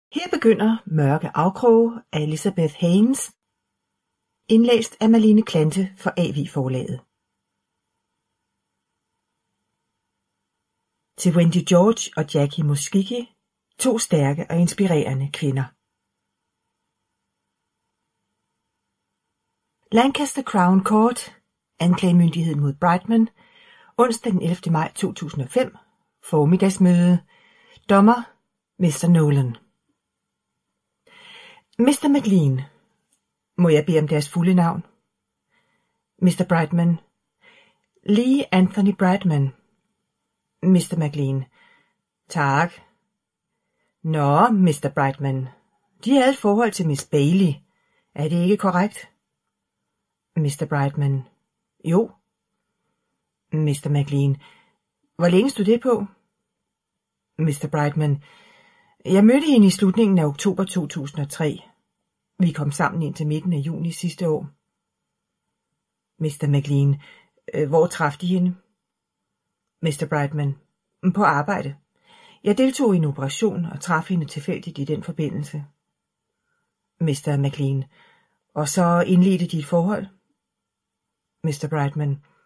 Her begynder Mørke afkroge af Elizabeth Haynes, indlæst af Malene Klante for AV-forlaget. Til Wendy George og Jackie Muschicki, to stærke og inspirerende kvinder. Lancaster Crown Court, anklagemyndigheden mod Brightman, onsdag den 11. maj 2005, formiddagsmøde, dommer Mr. Nolan. Mr. McLean, må jeg bede om deres fulde navn? Mr. Brightman, Lee Anthony Brightman. Mr. McLean, tak. Nå, Mr. Brightman, de havde et forhold til Miss Bailey. Er det ikke korrekt? Mr. Brightman, jo. Mr. McLean, hvor længe stod det på? Mr. Brightman, jeg mødte hende i slutningen af oktober 2003. Vi kom sammen indtil midten af juni sidste år. Mr. McLean, hvor traf de hende? Mr. Brightman, på arbejde. Jeg deltog i en operation og traf hende tilfældigt i den forbindelse. Mr. McLean, og så indledte de et forhold? Mr. Brightman,